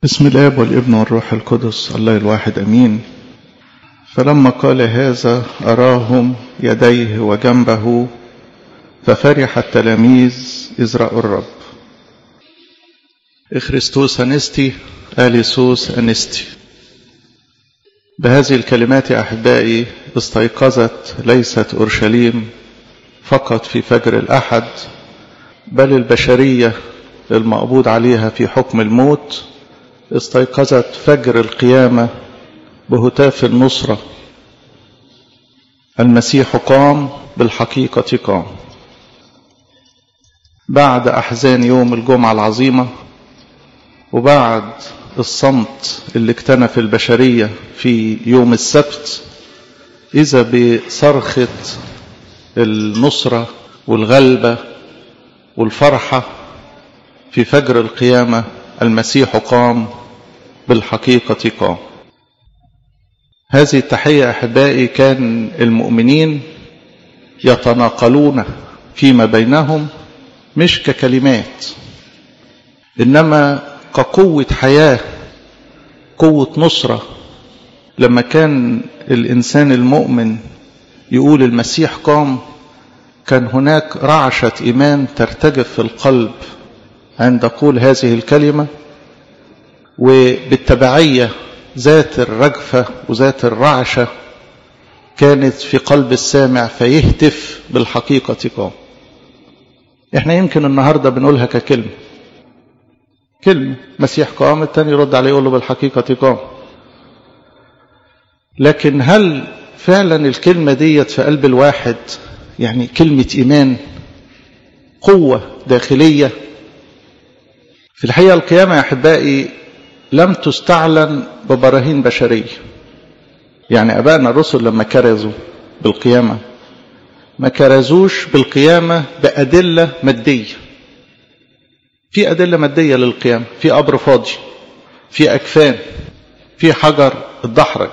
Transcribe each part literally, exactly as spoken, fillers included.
بسم الآب والابن والروح القدس الله الواحد أمين. فلما قال هذا أراهم يديه وجنبه ففرح التلاميذ إذ رأوا الرب. إخريستوس أنستي آليسوس أنستي. بهذه الكلمات أحبائي استيقظت ليست أورشليم فقط في فجر الأحد، بل البشرية المقبوض عليها في حكم الموت استيقظت فجر القيامة بهتاف النصرة. المسيح قام، بالحقيقة قام. بعد أحزان يوم الجمعة العظيمة وبعد الصمت اللي اكتنف البشرية في يوم السبت، إذا بصرخة النصرة والغلبة والفرحة في فجر القيامة. المسيح قام، بالحقيقة قام. هذه التحية أحبائي كان المؤمنين يتناقلون فيما بينهم، مش ككلمات إنما كقوة حياة، قوة نصرة. لما كان الإنسان المؤمن يقول المسيح قام، كان هناك رعشة إيمان ترتجف في القلب عند قول هذه الكلمة، وبالتبعية ذات الرجفة وذات الرعشة كانت في قلب السامع فيهتف بالحقيقة قام. احنا يمكن النهاردة بنقولها ككلمة، كلمة مسيح قام، التاني يرد عليه يقول له بالحقيقة قام. لكن هل فعلا الكلمة ديت في قلب الواحد يعني كلمة إيمان، قوة داخلية؟ في الحقيقة القيامة يا أحبائي لم تستعلن ببراهين بشرية. يعني أبائنا الرسل لما كرزوا بالقيامة ما كرزوش بالقيامة بأدلة مادية. في أدلة مادية للقيامة، في قبر فاضي، في أكفان، في حجر اتدحرج.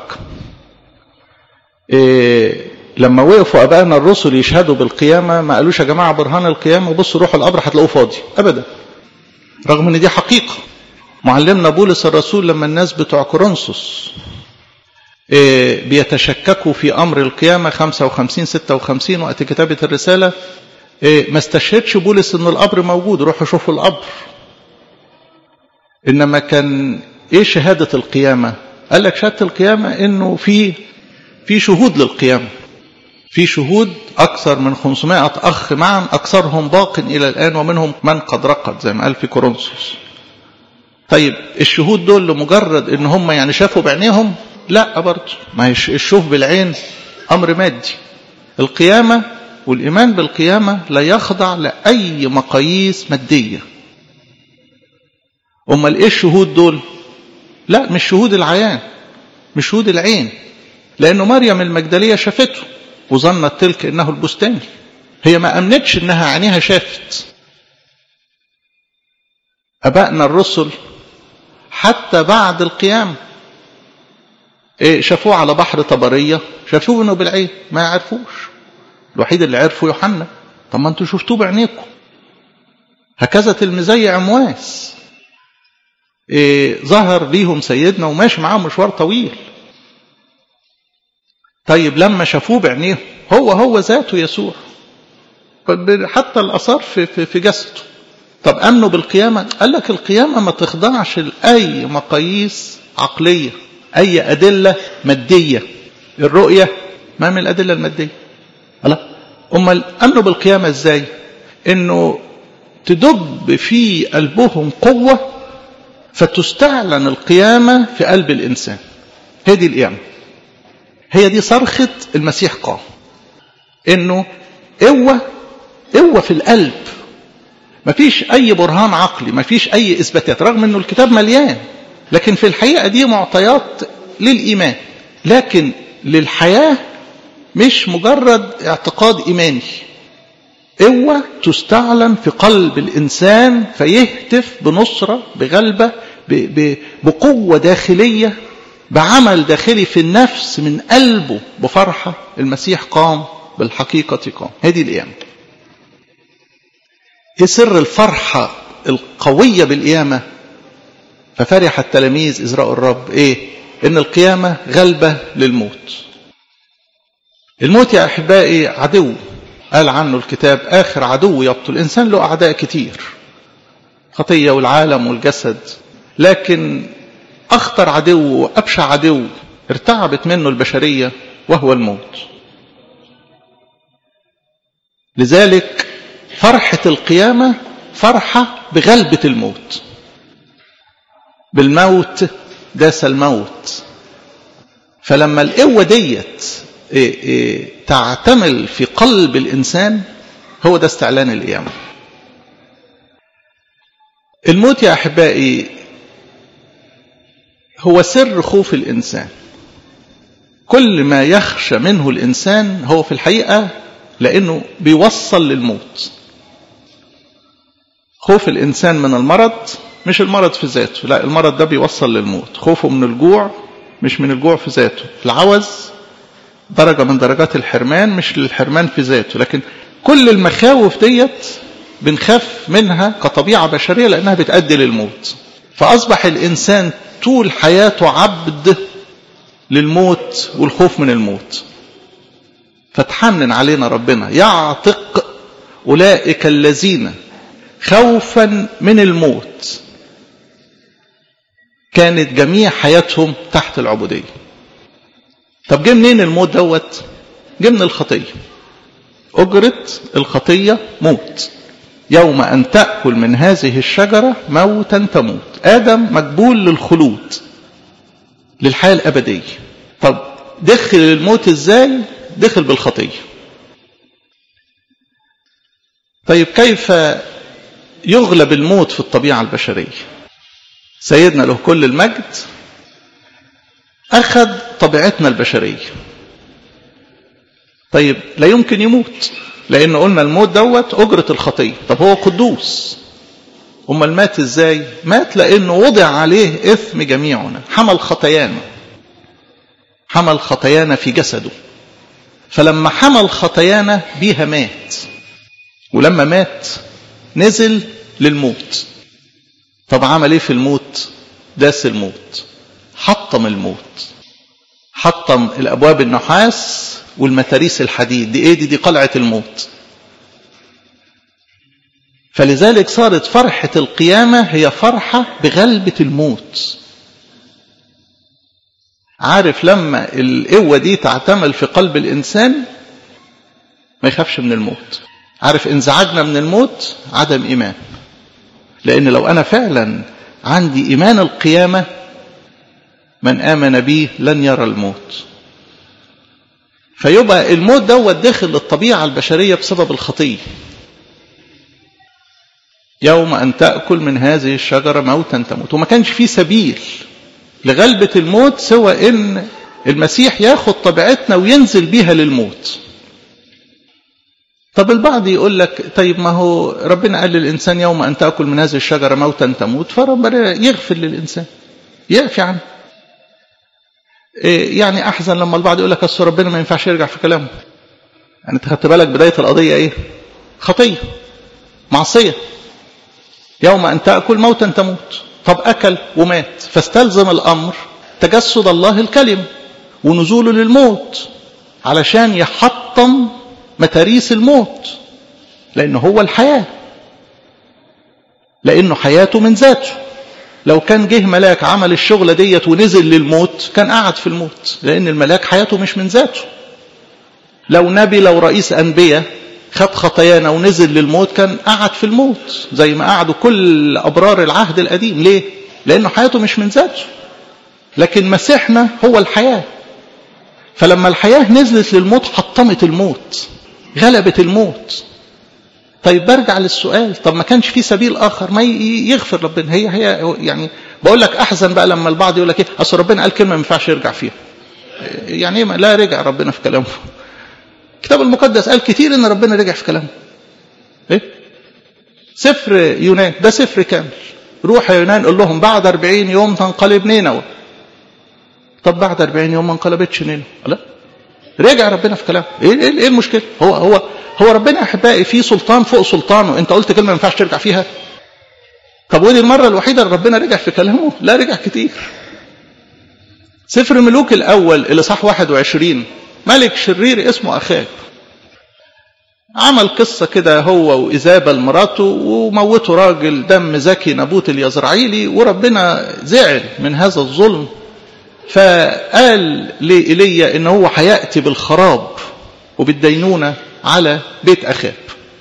إيه لما وقفوا أبائنا الرسل يشهدوا بالقيامة ما قالوش يا جماعة برهان القيامة وبصوا روحوا القبر هتلاقوه فاضي، أبدا، رغم ان دي حقيقة. معلمنا بولس الرسول لما الناس بتوع كورنثوس إيه بيتشككوا في أمر القيامة خمسة وخمسين ستة وخمسين وقت كتابة الرسالة، إيه ما استشهدش بولس ان القبر موجود، روحوا شوفوا القبر. إنما كان إيه شهادة القيامة؟ قال لك شهادة القيامة إنه في في شهود للقيامة، في شهود أكثر من خمسمائة أخ معا، أكثرهم باق إلى الآن ومنهم من قد رقد، زي ما قال في كورنثوس. طيب الشهود دول لمجرد إن هم يعني شافوا بعينيهم؟ لا برضه، ما هي الشوف بالعين أمر مادي. القيامة والإيمان بالقيامة لا يخضع لأي مقاييس مادية. أمال إيه الشهود دول؟ لا مش شهود العيان، مش شهود العين، لأنه مريم المجدلية شافته وظنت تلك إنه البستاني. هي ما أمنتش إنها عينيها شافت. أبائنا الرسل حتى بعد القيام إيه شافوه على بحر طبرية، شافوه إنه بالعين، ما يعرفوش. الوحيد اللي عرفوا يوحنا. طب ما انتوا شفتوه بعينيكم. هكذا تلميذي عمواس إيه ظهر ليهم سيدنا وماشي معاهم مشوار طويل. طيب لما شافوه بعينيهم هو هو ذاته يسوع، حتى الآثار في, في, في جسده. طب أمنوا بالقيامة؟ قال لك القيامة ما تخضعش لأي مقاييس عقلية، أي أدلة مادية. الرؤية ما من الأدلة المادية. لا، أمال أمنوا بالقيامة إزاي؟ إنه تدب في قلبهم قوة فتستعلن القيامة في قلب الإنسان. هذه القيامة، هي دي صرخة المسيح قام. إنه قوة قوة في القلب، مفيش أي برهان عقلي، مفيش أي إثباتات، رغم إنه الكتاب مليان. لكن في الحقيقة دي معطيات للإيمان، لكن للحياة مش مجرد اعتقاد إيماني. قوة تستعلن في قلب الإنسان فيهتف بنصرة، بغلبة، بقوة داخلية، بعمل داخلي في النفس من قلبه بفرحة. المسيح قام، بالحقيقة قام. هذه القيامة. ايه سر الفرحة القوية بالقيامة؟ ففرح التلاميذ إذ رأوا الرب إيه؟ إن القيامة غلبة للموت. الموت يا أحبائي عدو، قال عنه الكتاب آخر عدو يبطل. الإنسان له أعداء كتير، خطية والعالم والجسد، لكن أخطر عدو وأبشع عدو ارتعبت منه البشرية وهو الموت. لذلك فرحة القيامة فرحة بغلبة الموت. بالموت داس الموت. فلما القوة ديت إيه إيه تعتمل في قلب الإنسان، هو ده استعلان القيامة. الموت يا أحبائي هو سر خوف الإنسان. كل ما يخشى منه الإنسان هو في الحقيقة لأنه بيوصل للموت. خوف الإنسان من المرض مش المرض في ذاته، لا، المرض ده بيوصل للموت. خوفه من الجوع مش من الجوع في ذاته. العوز درجة من درجات الحرمان مش للحرمان في ذاته، لكن كل المخاوف ديت بنخاف منها كطبيعة بشرية لأنها بتؤدي للموت. فأصبح الإنسان طول حياته عبد للموت والخوف من الموت. فتحنن علينا ربنا يعتق أولئك الذين خوفا من الموت كانت جميع حياتهم تحت العبودية. طب جه منين الموت دوت؟ جه من الخطية. أجرة الخطية موت. يوم أن تأكل من هذه الشجرة موتا تموت. آدم مجبول للخلود، للحياة الأبدية. طب دخل الموت إزاي؟ دخل بالخطية. طيب كيف يغلب الموت في الطبيعة البشرية؟ سيدنا له كل المجد أخذ طبيعتنا البشرية. طيب لا يمكن يموت، لأن قلنا الموت دوت أجرة الخطية. طب هو قدوس، أمال مات إزاي؟ مات لأنه وضع عليه إثم جميعنا، حمل خطايانا، حمل خطايانا في جسده. فلما حمل خطايانا بيها مات، ولما مات نزل للموت. طب عمل ايه في الموت؟ داس الموت، حطم الموت، حطم الابواب النحاس والمتاريس الحديد. دي ايه دي؟ دي قلعة الموت. فلذلك صارت فرحة القيامة هي فرحة بغلبة الموت. عارف لما القوة دي تعتمل في قلب الإنسان ما يخافش من الموت. عارف انزعاجنا من الموت عدم إيمان، لأن لو أنا فعلا عندي إيمان القيامة من آمن بي لن يرى الموت. فيبقى الموت دوت داخل للطبيعة البشرية بسبب الخطية. يوم أن تأكل من هذه الشجرة موتا تموت. وما كانش فيه سبيل لغلبة الموت سوى إن المسيح ياخد طبيعتنا وينزل بيها للموت. طب البعض يقول لك طيب ما هو ربنا قال للإنسان يوم أن تأكل من هذه الشجرة موتا تموت، فربنا يغفر للإنسان، يعفي عنه. إيه يعني أحزن لما البعض يقول لك أصل ربنا ما ينفعش يرجع في كلامه. يعني أنت خدت بالك بداية القضية إيه؟ خطية، معصية. يوم أن تأكل موتا تموت. طب أكل ومات، فاستلزم الأمر تجسد الله الكلمة ونزوله للموت علشان يحطم متاريس الموت، لأنه هو الحياة، لأنه حياته من ذاته. لو كان جه ملاك عمل الشغلة ديت ونزل للموت كان قاعد في الموت، لأن الملاك حياته مش من ذاته. لو نبي، لو رئيس أنبياء خد خطايانا ونزل للموت كان قاعد في الموت زي ما قعدوا كل أبرار العهد القديم. ليه؟ لأنه حياته مش من ذاته. لكن مسيحنا هو الحياة. فلما الحياة نزلت للموت حطمت الموت، غلبت الموت. طيب برجع للسؤال، طب ما كانش في سبيل آخر ما يغفر ربنا؟ هي هي يعني بقول لك أحزن بقى لما البعض يقول لك إيه أصل ربنا قال كلمة ما ينفعش يرجع فيها. يعني لا رجع ربنا في كلامه. الكتاب المقدس قال كتير إن ربنا رجع في كلامه. إيه؟ سفر يونان ده سفر كامل. روح يا يونان قل لهم بعد أربعين يوم تنقلب نينوى. طب بعد أربعين يوم ما انقلبتش نينوى، لا رجع ربنا في كلامه. ايه ايه المشكله؟ هو هو هو ربنا احبائي فيه سلطان فوق سلطانه. انت قلت كلمه ما ينفعش ترجع فيها؟ طب ودي المرة الوحيدة اللي ربنا رجع في كلامه؟ لا، رجع كتير. سفر ملوك الأول الإصحاح واحد وعشرين، ملك شرير اسمه أخاب عمل قصة كده هو وإيزابل مراته، وموتوا راجل دم زكي نبوت اليزرعيلي، وربنا زعل من هذا الظلم، فقال لإيليا إن هو هيأتي بالخراب وبالدينونة على بيت أخاب.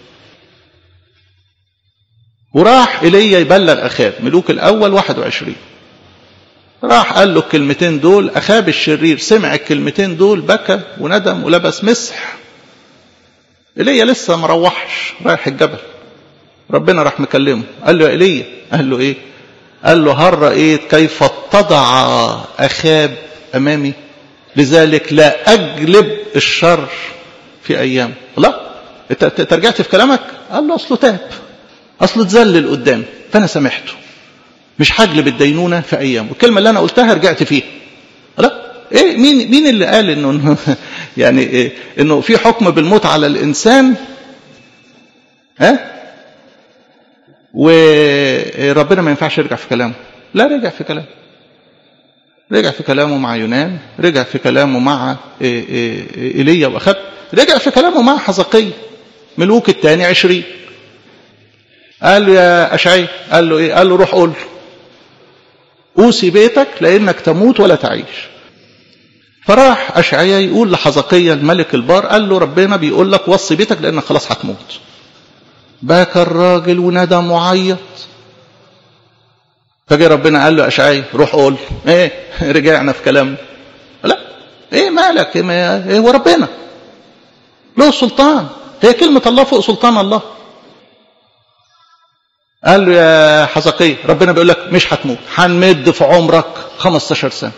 وراح إيليا يبلغ أخاب، ملوك الأول واحد وعشرين. راح قال له الكلمتين دول، أخاب الشرير سمع الكلمتين دول بكى وندم ولبس مسح. إيليا لسه مروحش رايح الجبل، ربنا راح مكلمه قال له يا إيليا، قال له إيه؟ قال له هل رأيت كيف اتضع أخاب أمامي؟ لذلك لا أجلب الشر في أيام. لا، انت ترجعت في كلامك؟ قال له أصله تاب، أصله تذلل قدامي فأنا سامحته، مش هجلب الدينونة في أيام. والكلمة اللي أنا قلتها رجعت فيها. لا، إيه مين مين اللي قال إنه يعني إيه إنه في حكم بالموت على الإنسان؟ ها؟ وربنا ما ينفعش يرجع في كلامه؟ لا، رجع في كلامه. رجع في كلامه مع يونان، رجع في كلامه مع إيليا وأخاب، رجع في كلامه مع حزقية ملوك الثاني عشرين. قال له يا أشعياء، قال له إيه؟ قال له روح قول له أوصي بيتك لأنك تموت ولا تعيش. فراح أشعياء يقول لحزقية الملك البار، قال له ربنا بيقول لك وصي بيتك لأنك خلاص هتموت. بكى الراجل ونادى معيط. فجاء ربنا قال له أشعياء روح قول ايه؟ رجعنا في كلامنا. لا، ايه مالك؟ ايه هو ربنا له سلطان، هي كلمة الله فوق سلطان الله. قال له يا حزقية ربنا بيقول لك مش هتموت، هنمد في عمرك خمستاشر سنة.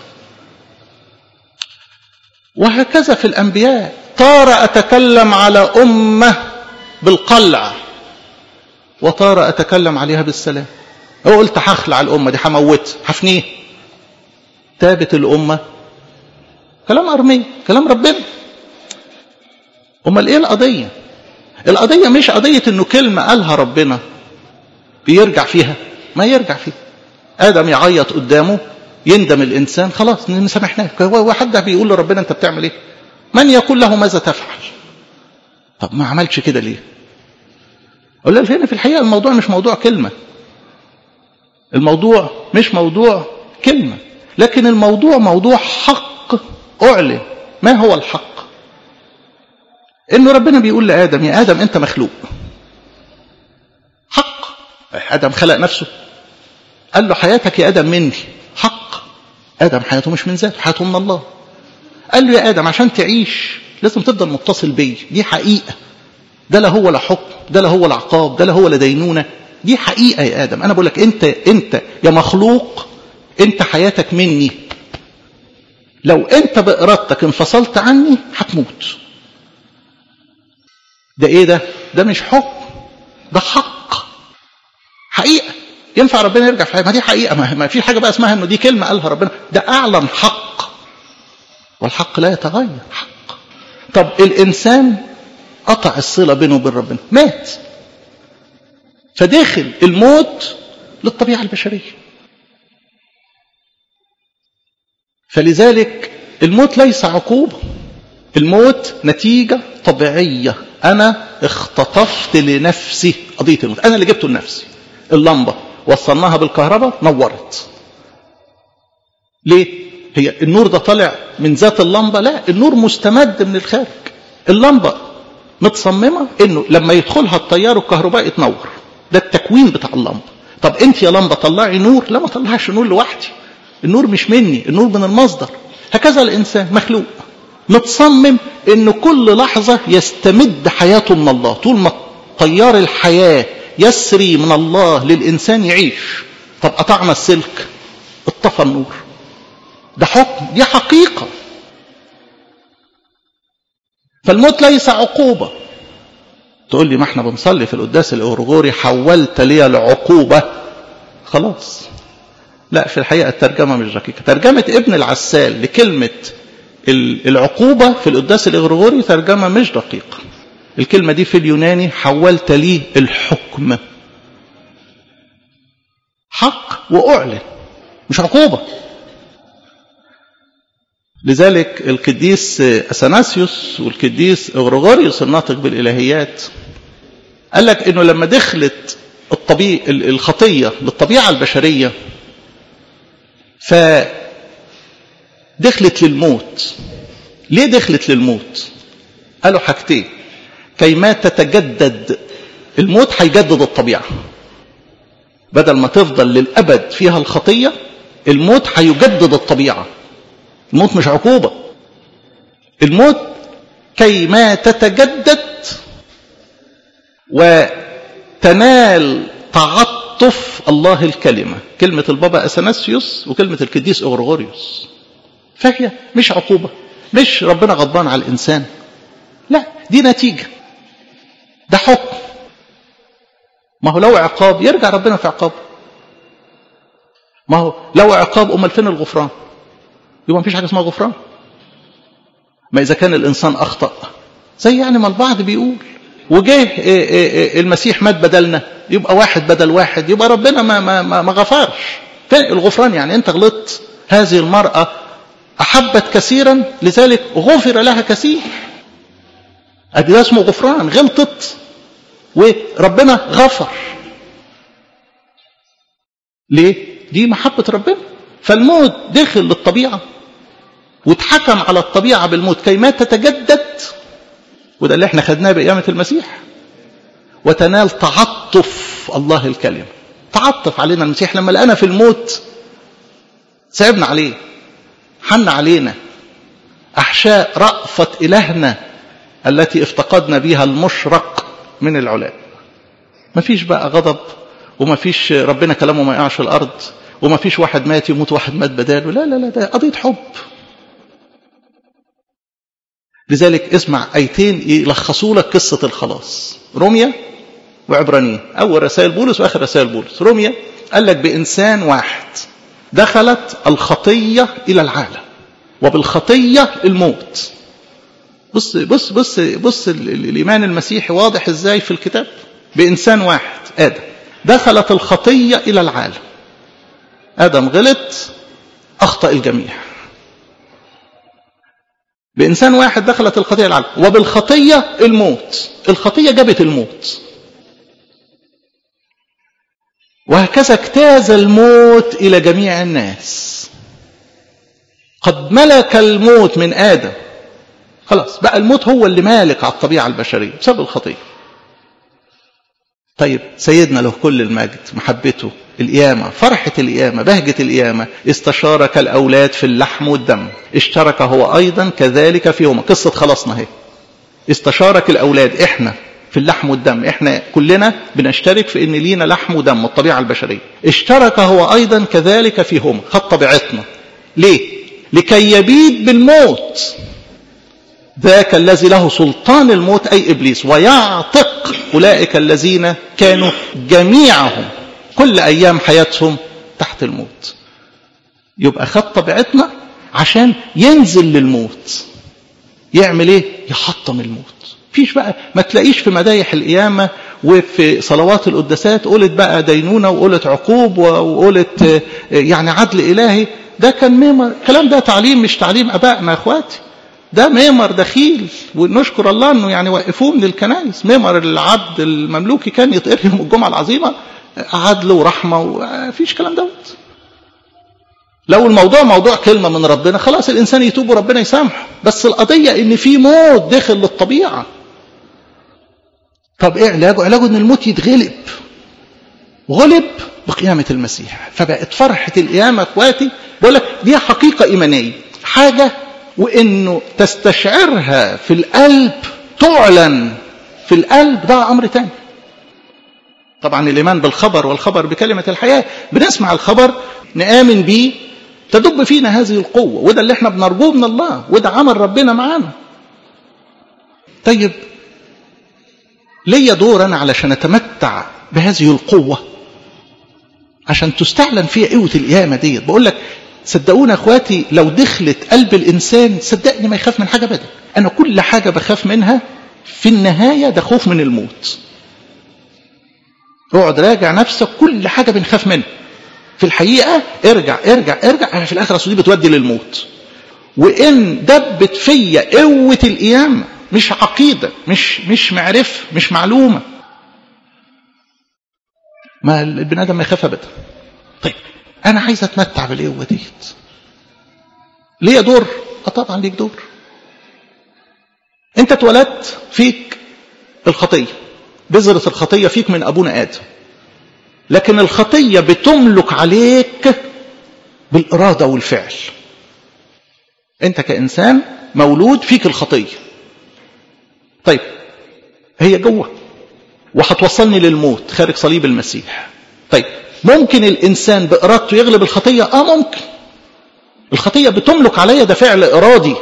وهكذا في الأنبياء، طار أتكلم على أمة بالقلع وطار أتكلم عليها بالسلام. هو قلت هخلع الأمة دي، هموت، هفنيه. تابت الأمة، كلام أرمية، كلام ربنا. أمال إيه القضية؟ القضية مش قضية إنه كلمة قالها ربنا بيرجع فيها، ما يرجع فيها. آدم يعيط قدامه، يندم الإنسان، خلاص نسامحناك. هو حد بيقول لربنا أنت بتعمل إيه؟ من يقول له ماذا تفعل؟ طب ما عملش كده ليه؟ أقول له هنا في الحقيقة الموضوع مش موضوع كلمة، الموضوع مش موضوع كلمة، لكن الموضوع موضوع حق أعلن. ما هو الحق؟ إنه ربنا بيقول لآدم يا آدم أنت مخلوق. حق. آدم خلق نفسه، قال له حياتك يا آدم مني. حق. آدم حياته مش من ذاته، حياته من الله. قال له يا آدم عشان تعيش لازم تفضل متصل بي، دي حقيقة. ده لا هو لا حكم، ده لا هو لا عقاب، ده لا هو لا دينونة، دي حقيقة يا آدم. أنا بقول لك أنت أنت يا مخلوق، أنت حياتك مني. لو أنت بإرادتك انفصلت عني هتموت. ده إيه ده؟ ده مش حكم، ده حق، حقيقة. ينفع ربنا يرجع في حاجة؟ ما دي حقيقة، ما في حاجة بقى اسمها إنه دي كلمة قالها ربنا، ده أعلن حق، والحق لا يتغير. حق. طب الإنسان قطع الصلة بينه وبين ربنا، مات، فداخل الموت للطبيعة البشرية. فلذلك الموت ليس عقوبة، الموت نتيجة طبيعية. أنا اختطفت لنفسي قضية الموت، أنا اللي جبته لنفسي. اللمبة وصلناها بالكهرباء نورت، ليه؟ هي النور ده طالع من ذات اللمبة؟ لا، النور مستمد من الخارج. اللمبة متصممة إنه لما يدخلها التيار الكهربائي تنور، ده التكوين بتاع اللمبة. طب أنت يا لمبة طلعي نور؟ لا، ما طلعش نور لوحدي، النور مش مني، النور من المصدر. هكذا الإنسان مخلوق متصمم إنه كل لحظة يستمد حياته من الله. طول ما تيار الحياة يسري من الله للإنسان يعيش. طب قطعنا السلك، اطفى النور. ده حكم، دي حقيقة. فالموت ليس عقوبة. تقول لي ما احنا بنصلي في القداس الأورغوري حولت لي العقوبة، خلاص. لا، في الحقيقة الترجمة مش دقيقة. ترجمة ابن العسال لكلمة العقوبة في القداس الأورغوري ترجمة مش دقيقة. الكلمة دي في اليوناني حولت لي الحكم. وأعلن، مش عقوبة. لذلك القديس أثناسيوس والقديس غريغوريوس الناطق بالإلهيات قال لك إنه لما دخلت الطبيعة الخطية للطبيعة البشرية فدخلت للموت. ليه دخلت للموت؟ قالوا حاجتين: كيما تتجدد، الموت هيجدد الطبيعة، بدل ما تفضل للأبد فيها الخطية، الموت هيجدد الطبيعة. الموت مش عقوبة، الموت كيما تتجدد وتنال تعطف الله الكلمة، كلمة البابا أثناسيوس وكلمة القديس غريغوريوس. فهي مش عقوبة، مش ربنا غضبان على الإنسان، لا، دي نتيجة، ده حكم. ما هو لو عقاب يرجع ربنا في عقاب، ما هو لو عقاب أمال فين الغفران؟ يبقى مفيش حاجة اسمها غفران. ما إذا كان الإنسان أخطأ زي يعني ما البعض بيقول وجه المسيح مات بدلنا، يبقى واحد بدل واحد، يبقى ربنا ما, ما, ما, ما غفرش. فين الغفران؟ يعني أنت غلطت، هذه المرأة أحبت كثيرا لذلك غفر لها كثير، أدي ده اسمه غفران. غلطت وربنا غفر. ليه؟ دي محبة ربنا. فالموت دخل للطبيعة واتحكم على الطبيعة بالموت كيما تتجدد، وده اللي احنا خدناه بقيامة المسيح، وتنال تعطف الله الكلمة. تعطف علينا المسيح لما لقانا في الموت، سيبنا عليه، حن علينا، أحشاء رأفة إلهنا التي افتقدنا بها المشرق من العلاء. ما فيش بقى غضب، وما فيش ربنا كلامه ما يقعش الأرض، وما فيش واحد مات يموت واحد مات بداله، لا لا لا، ده قضية حب. لذلك اسمع آيتين يلخصوا لك قصة الخلاص، روميا وعبرانيين، أول رسائل بولس وآخر رسائل بولس. روميا قال لك بإنسان واحد دخلت الخطية إلى العالم، وبالخطية الموت. بص بص بص بص الإيمان المسيحي واضح إزاي في الكتاب. بإنسان واحد آدم دخلت الخطية إلى العالم، آدم غلط، أخطأ الجميع. بإنسان واحد دخلت الخطية العالم، وبالخطية الموت. الخطية جابت الموت، وهكذا اجتاز الموت إلى جميع الناس. قد ملك الموت من آدم، خلاص بقى الموت هو اللي مالك على الطبيعة البشرية بسبب الخطية. طيب سيدنا له كل المجد، محبته، القيامة، فرحة القيامة، بهجة القيامة، استشارك الأولاد في اللحم والدم، اشترك هو أيضا كذلك فيهما. قصة خلاصنا هي، استشارك الأولاد، إحنا في اللحم والدم، إحنا كلنا بنشترك في إن لينا لحم ودم الطبيعة البشرية. اشترك هو أيضا كذلك فيهما، خد طبيعتنا. ليه؟ لكي يبيد بالموت ذاك الذي له سلطان الموت أي إبليس، ويعتق أولئك الذين كانوا جميعهم كل أيام حياتهم تحت الموت. يبقى خد طبيعتنا عشان ينزل للموت. يعمل إيه؟ يحطم الموت. فيش بقى ما تلاقيش في مدايح القيامة وفي صلوات القداسات قولت بقى دينونة وقولت عقوب وقولت يعني عدل إلهي. ده كان ميمر، الكلام ده تعليم مش تعليم أبائنا يا أخواتي، ده ميمر دخيل. ونشكر الله أنه يعني وقفوه من الكنائس. ميمر العبد المملوكي كان يتقري يوم الجمعة العظيمة عدل ورحمة، وفيش كلام دوت. لو الموضوع موضوع كلمة من ربنا خلاص الإنسان يتوب وربنا يسامحه، بس القضية إن في موت داخل للطبيعة. طب إيه علاجه؟ علاجه إن الموت يتغلب، غلب بقيامة المسيح. فبقت فرحة القيامة اخواتي، بقول لك دي حقيقة إيمانية، حاجة وإنه تستشعرها في القلب، تعلن في القلب، ده أمر تاني. طبعا الإيمان بالخبر والخبر بكلمة الحياة، بنسمع الخبر نآمن بيه، تدب فينا هذه القوة، وده اللي احنا بنرجوه من الله، وده عمل ربنا معانا. طيب ليا دور أنا علشان أتمتع بهذه القوة، عشان تستعلن فيها قوة القيامة دي. بقول لك صدقونا اخواتي، لو دخلت قلب الإنسان صدقني ما يخاف من حاجة بدأ. أنا كل حاجة بخاف منها في النهاية ده خوف من الموت. اقعد راجع نفسك، كل حاجة بنخاف منها في الحقيقة ارجع ارجع ارجع أنا في الآخر أصل دي بتودي للموت. وإن دبت فيا قوة القيامة مش عقيدة، مش مش معرفة، مش معلومة، ما البني آدم ما يخاف أبدا. طيب أنا عايز أتمتع بالقوة ديت، ليه دور؟ أه طبعا ليك دور. أنت اتولدت فيك الخطية، بذرة الخطية فيك من أبونا آدم، لكن الخطية بتملك عليك بالإرادة والفعل. أنت كإنسان مولود فيك الخطية، طيب هي جوه وهتوصلني للموت خارج صليب المسيح. طيب ممكن الإنسان بإرادته يغلب الخطية؟ آه ممكن. الخطية بتملك عليا، ده فعل إرادي.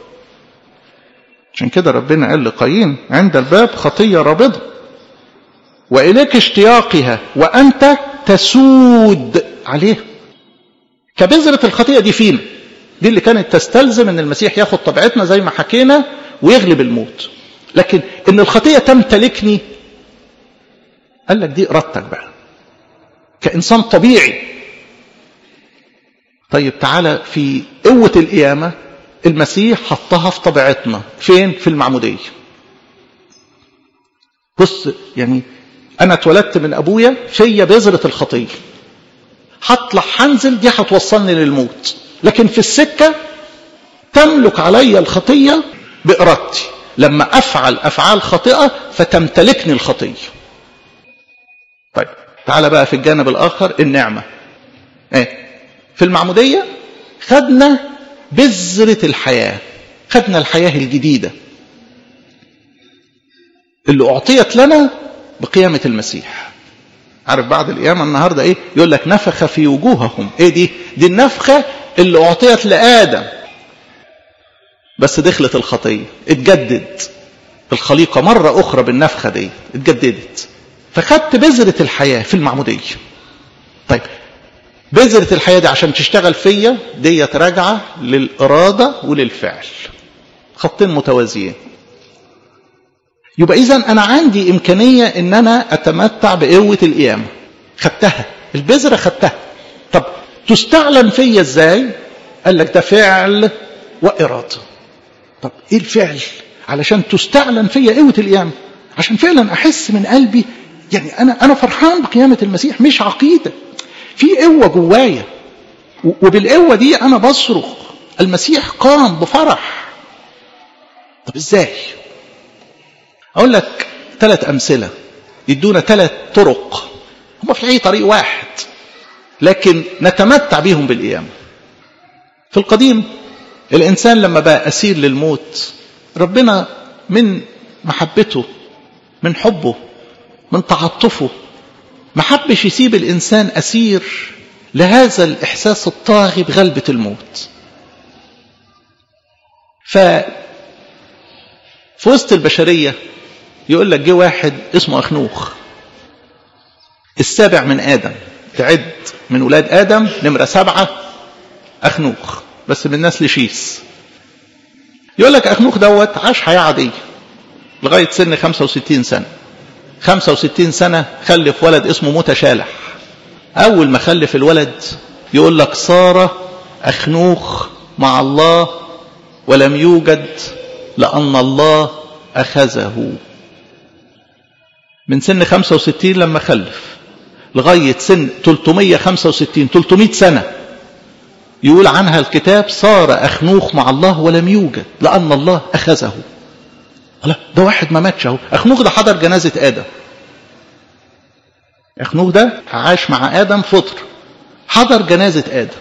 عشان كده ربنا قال لقايين عند الباب خطية رابضة وإليك اشتياقها وأنت تسود عليها. كبذرة الخطية دي فينا، دي اللي كانت تستلزم ان المسيح ياخد طبيعتنا زي ما حكينا ويغلب الموت. لكن ان الخطية تمتلكني، قال لك دي ارادتك بقى كإنسان طبيعي. طيب تعالى في قوة القيامة، المسيح حطها في طبيعتنا فين؟ في المعمودية. بص يعني انا اتولدت من ابويا فيا بذرة الخطية، هطلع هنزل دي هتوصلني للموت، لكن في السكة تملك علي الخطية بإرادتي. لما أفعل أفعال خاطئة فتمتلكني الخطية. طيب تعال بقى في الجانب الآخر، النعمة. ايه في المعمودية خدنا بذرة الحياة، خدنا الحياة الجديدة اللي أعطيت لنا بقيامة المسيح. عارف بعد القيامة النهاردة ايه؟ يقول لك نفخ في وجوههم. ايه دي؟ دي النفخة اللي اعطيت لآدم، بس دخلت الخطية، اتجدد الخليقة مرة اخرى بالنفخة دي، اتجددت، فخدت بذرة الحياة في المعمودية. طيب بذرة الحياة دي عشان تشتغل فيا دي راجعة للإرادة وللفعل، خطين متوازيين. يبقى إذن أنا عندي إمكانية إن أنا أتمتع بقوة القيامة، خدتها البذرة خدتها. طب تستعلن فيا إزاي؟ قال لك ده فعل وإرادة. طب إيه الفعل علشان تستعلن فيا قوة القيامة؟ عشان فعلا أحس من قلبي يعني أنا أنا فرحان بقيامة المسيح، مش عقيدة، في قوة جوايا، وبالقوة دي أنا بصرخ المسيح قام بفرح. طب إزاي؟ أقول لك ثلاث أمثلة يدونا ثلاث طرق، هم في أي طريق واحد لكن نتمتع بهم بالقيامة. في القديم الإنسان لما بقى أسير للموت، ربنا من محبته، من حبه، من تعاطفه، ما حبش يسيب الإنسان أسير لهذا الإحساس الطاغي بغلبة الموت. ف في وسط البشرية يقول لك جه واحد اسمه أخنوخ، السابع من آدم، تعد من ولاد آدم نمرة سبعة أخنوخ، بس من نسل شيس. يقول لك أخنوخ دوت عاش حياة عادية لغاية سن خمسة وستين سنة. خمسة وستين سنة خلف ولد اسمه متشالح. أول ما خلف الولد يقول لك صار أخنوخ مع الله ولم يوجد لأن الله أخذه. من سن خمسة وستين لما خلف لغاية سن ثلاثمائة وخمسة وستين ثلاثمائة سنة يقول عنها الكتاب صار أخنوخ مع الله ولم يوجد لأن الله أخذه. لا ده واحد ما ماتش اهو. أخنوخ ده حضر جنازة آدم، أخنوخ ده عاش مع آدم فطر، حضر جنازة آدم،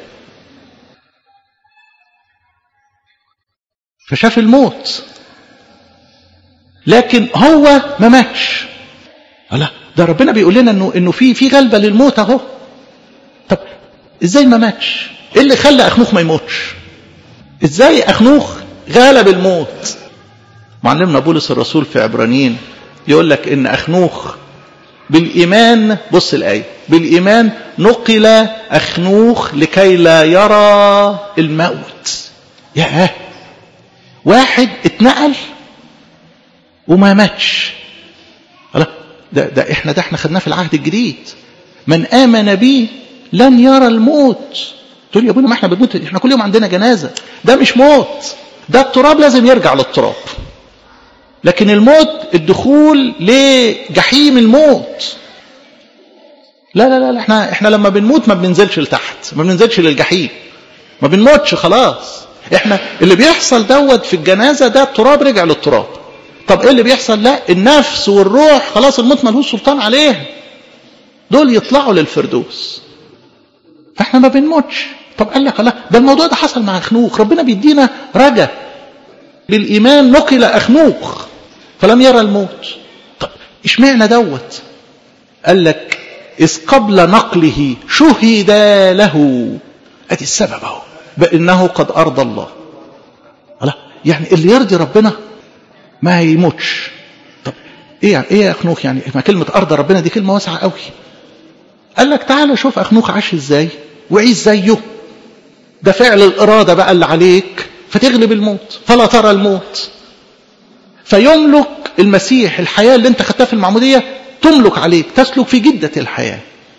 فشاف الموت، لكن هو ما ماتش. لا ده ربنا بيقول لنا انه انه في في غلبة للموت اهو. طب ازاي ما ماتش؟ ايه اللي خلى أخنوخ ما يموتش؟ ازاي أخنوخ غلب الموت؟ معلمنا بولس الرسول في عبرانيين يقول لك ان أخنوخ بالإيمان، بص الآية، بالإيمان نقل أخنوخ لكي لا يرى الموت. ياه، واحد اتنقل وما ماتش. ده, ده احنا ده احنا خدناه في العهد الجديد، من آمن بي لن يرى الموت. تقول يا ابونا ما احنا بنموت، احنا كل يوم عندنا جنازة. ده مش موت، ده التراب لازم يرجع للتراب. لكن الموت الدخول لجحيم الموت. لا لا لا احنا احنا لما بنموت ما بننزلش لتحت، ما بننزلش للجحيم، ما بنموتش خلاص. احنا اللي بيحصل دوت في الجنازة ده التراب رجع للتراب. طب ايه اللي بيحصل؟ لا، النفس والروح خلاص الموت ملهوش سلطان عليها، دول يطلعوا للفردوس. فاحنا ما بنموتش. طب قال لك الله، ده الموضوع ده حصل مع أخنوخ. ربنا بيدينا رجا بالإيمان. نقل أخنوخ فلم يرى الموت. طب اشمعنى دوت؟ قال لك إذ قبل نقله شهد له. ادي السبب اهو، بأنه قد أرضى الله. الله يعني اللي يرضي ربنا ما يموتش. طب ايه يعني ايه يا أخنوخ؟ يعني ما كلمة أرضى ربنا دي كلمة واسعة قوي. قال لك تعالى شوف أخنوخ عاش ازاي وعيش زيه. ده فعل الإرادة بقى اللي عليك فتغلب الموت، فلا ترى الموت، فيملك المسيح الحياة اللي انت خدتها في المعمودية، تملك عليك، تسلك في جدة الحياة.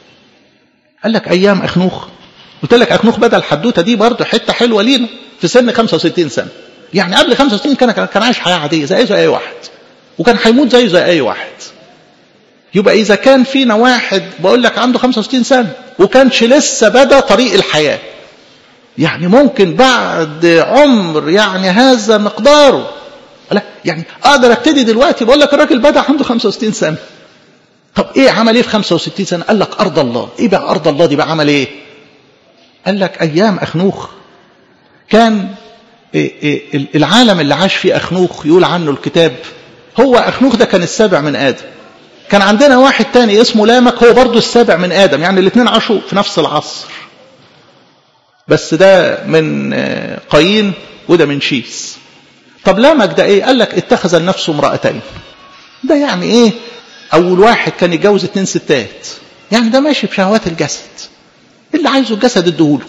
قال لك أيام أخنوخ. قلت لك أخنوخ بدأ الحدوتة دي برضه حتة حلوة لينا في سن خمسة وستين سنة. يعني قبل خمسة وستين كان كان عايش حياة عادية زي زي أي واحد، وكان هيموت زيه زي أي واحد. يبقى إذا كان فينا واحد بقول لك عنده خمسة وستين سنة وكانش لسه بدأ طريق الحياة، يعني ممكن بعد عمر يعني هذا مقداره، لا يعني أقدر أبتدي دلوقتي. بقول لك الراجل بدأ عنده خمسة وستين سنة. طب إيه عمل إيه في خمسة وستين سنة؟ قال لك أرض الله. إيه بقى أرض الله دي بقى؟ عمل إيه؟ قال لك أيام أخنوخ كان إيه إيه العالم اللي عاش فيه أخنوخ يقول عنه الكتاب، هو أخنوخ ده كان السابع من آدم. كان عندنا واحد تاني اسمه لامك، هو برضو السابع من آدم، يعني الاثنين عاشوا في نفس العصر، بس ده من قايين وده من شيس. طب لامك ده ايه؟ قال لك اتخذ النفس امرأتين. ده يعني ايه؟ اول واحد كان يتجوز اتنين ستات، يعني ده ماشي بشهوات الجسد، اللي عايزه الجسد ادهوله.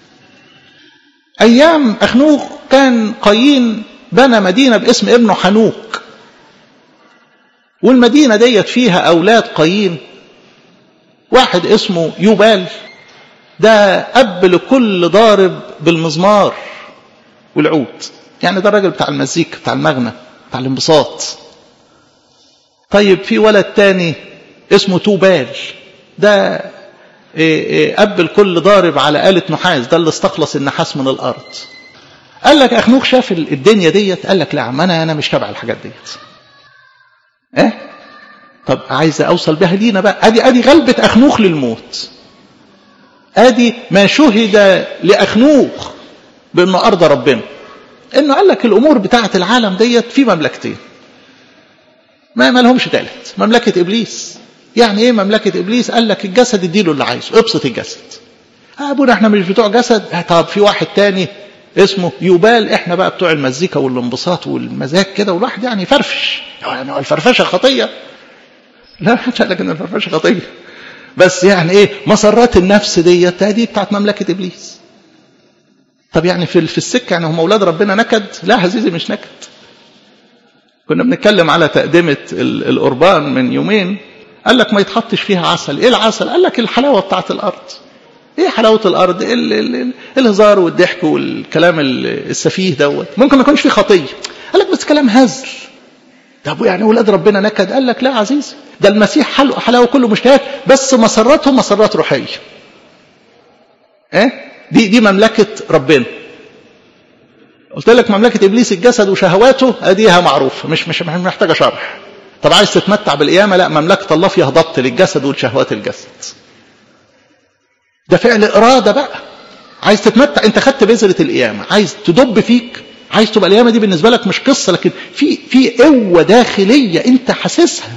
ايام اخنوخ كان قايين بنى مدينة باسم ابنه حنوك، والمدينة ديت فيها اولاد قايين. واحد اسمه يوبال، ده اب لكل ضارب بالمزمار والعود، يعني ده الراجل بتاع المزيكا بتاع المغنى بتاع الانبساط. طيب في ولد تاني اسمه توبال، ده اب لكل ضارب على آلة نحاس، ده اللي استخلص النحاس من الارض. قال لك اخنوخ شاف الدنيا ديت، قال لك لا عم انا انا مش تبع الحاجات ديت. ايه طب عايز اوصل بها لينا بقى. ادي ادي غلبة اخنوخ للموت، ادي ما شهد لاخنوخ بانه ارضى ربنا، انه قال لك الامور بتاعه العالم ديت في مملكتين ما ما لهمش ثالث. مملكه ابليس. يعني ايه مملكه ابليس؟ قال لك الجسد اديله اللي عايزه، ابسط الجسد. ابونا احنا مش بتوع جسد. طب في واحد تاني اسمه يوبال، احنا بقى بتوع المزيكا والانبساط والمزاج كده، والواحد يعني فرفش. يعني الفرفشه خطيه؟ لا مش قال لك ان الفرفشه خطيه، بس يعني ايه مسرات النفس ديت دي بتاعت مملكه ابليس. طب يعني في في السكه يعني هم اولاد ربنا نكد؟ لا عزيزي مش نكد. كنا بنتكلم على تقدمه القربان من يومين، قال لك ما يتحطش فيها عسل. ايه العسل؟ قال لك الحلاوه بتاعت الارض. ايه حلاوه الارض؟ ال ال ال الهزار والضحك والكلام السفيه دوت، ممكن ما يكونش فيه خطيه. قال لك بس كلام هزل. طب يعني اولاد ربنا نكد؟ قال لك لا عزيزي، ده المسيح حلو حلاوه كله مشتهيات، بس مسراتهم مسرات روحيه. ايه دي دي مملكه ربنا. قلت لك مملكه ابليس الجسد وشهواته، اديها معروفه، مش مش محتاجه شرح. طب عايز تتمتع بالقيامه؟ لا، مملكه الله فيها ضبط للجسد والشهوات الجسد. ده فعل اراده بقى. عايز تتمتع، انت خدت بذره القيامه، عايز تدب فيك، عايز تبقى القيامه دي بالنسبه لك مش قصه، لكن في في قوه داخليه انت حاسسها.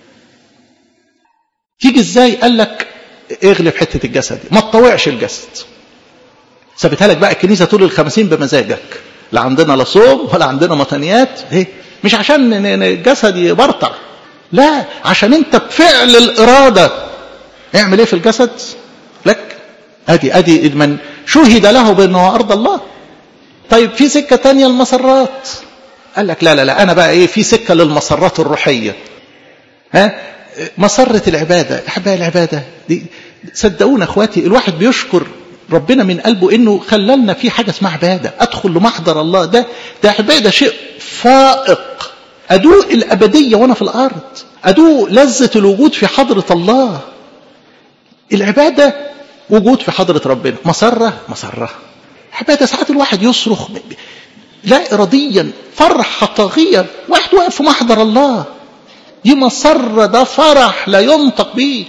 تيجي ازاي؟ قال لك اغلب حته الجسد، ما تطوعش الجسد. ثبتها لك بقى الكنيسه طول الخمسين بمزاجك، لا عندنا لا صوم ولا عندنا مطنيات. ايه مش عشان الجسد يبرطع، لا، عشان انت بفعل الاراده اعمل ايه في الجسد لك. ادي ادي من شهد له بانه ارض الله. طيب في سكه تانية المسرات. قال لك لا لا لا انا بقى ايه، في سكه للمسرات الروحيه. ها مسره العباده. احبائي العباده دي صدقونا اخواتي، الواحد بيشكر ربنا من قلبه انه خللنا في حاجه اسمها عباده، ادخل لمحضر الله. ده ده عباده شيء فائق. ادوق الابديه وانا في الارض، ادوق لذه الوجود في حضره الله. العباده وجود في حضره ربنا، مسره مسره. عباده ساعات الواحد يصرخ لا اراديا، فرحه طاغيه، واحد واقف في محضر الله، دي مسره، ده فرح لا ينطق به.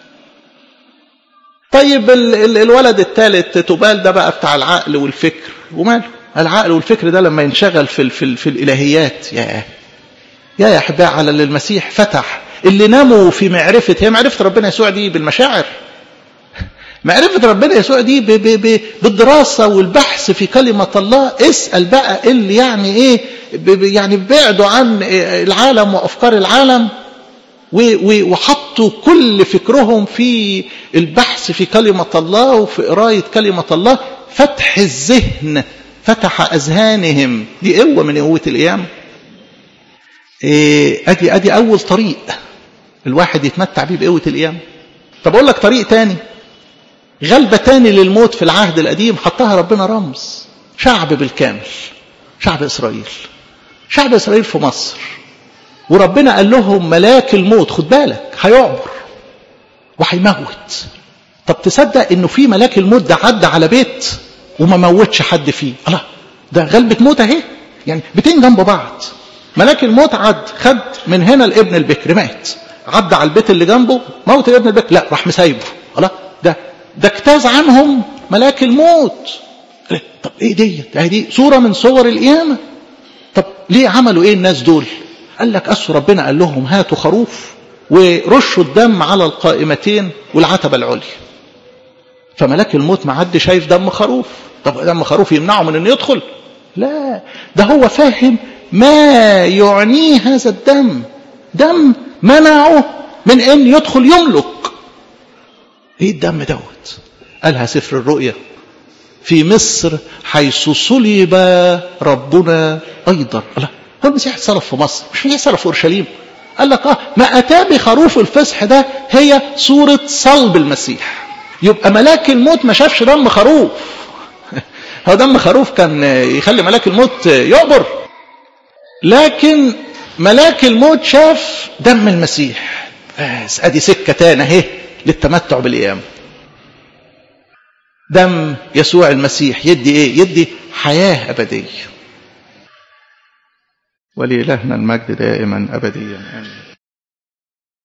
طيب ال ال الولد الثالث تبال ده بقى بتاع العقل والفكر، وماله العقل والفكر ده لما ينشغل في ال في, ال في الالهيات، يا يا يا احبائي على اللي المسيح فتح، اللي ناموا في معرفه، هي معرفه ربنا يسوع دي بالمشاعر، معرفه ربنا يسوع دي ب ب ب بالدراسه والبحث في كلمه الله. اسال بقى اللي يعني ايه ب يعني بعدوا عن العالم وافكار العالم، وحطوا كل فكرهم في البحث في كلمة الله وفي قراية كلمة الله. فتح الذهن، فتح أذهانهم، دي قوة من قوة القيامة. إيه أدي أدي أول طريق الواحد يتمتع بيه بقوة القيامة. طب أقول لك طريق تاني، غلبة تاني للموت في العهد القديم حطها ربنا رمز، شعب بالكامل، شعب إسرائيل. شعب إسرائيل في مصر، وربنا قال لهم ملاك الموت خد بالك هيعبر وهيموت. طب تصدق انه في ملاك الموت ده عدى على بيت وما موتش حد فيه؟ الله، ده غلبة موت اهي، يعني بيتين جنب بعض. ملاك الموت عد خد من هنا الابن البكر مات، عدى على البيت اللي جنبه موت الابن البكر، لا راح مسايبه. الله، ده ده اجتاز عنهم ملاك الموت. طب ايه دي؟ دي صورة من صور القيامة. طب ليه عملوا ايه الناس دول؟ قال لك أسوا ربنا قال لهم هاتوا خروف ورشوا الدم على القائمتين والعتبة العليا. فملاك الموت ما عد شايف دم خروف، طب دم خروف يمنعه من انه يدخل؟ لا، ده هو فاهم ما يعنيه هذا الدم، دم منعه من ان يدخل يملك. ايه الدم دوت؟ قالها سفر الرؤيا، في مصر حيث صلب ربنا ايضا. الله، هو المسيح اتصرف في مصر، مش المسيح اتصرف في اورشليم. قال لك اه ما اتى بخروف الفصح ده هي صوره صلب المسيح. يبقى ملاك الموت ما شافش دم خروف. هو دم خروف كان يخلي ملاك الموت يعبر، لكن ملاك الموت شاف دم المسيح. بس ادي سكه تانية اهي للتمتع بالقيامه. دم يسوع المسيح يدي ايه؟ يدي حياه ابديه. ولإلهنا المجد دائما أبديا آمين.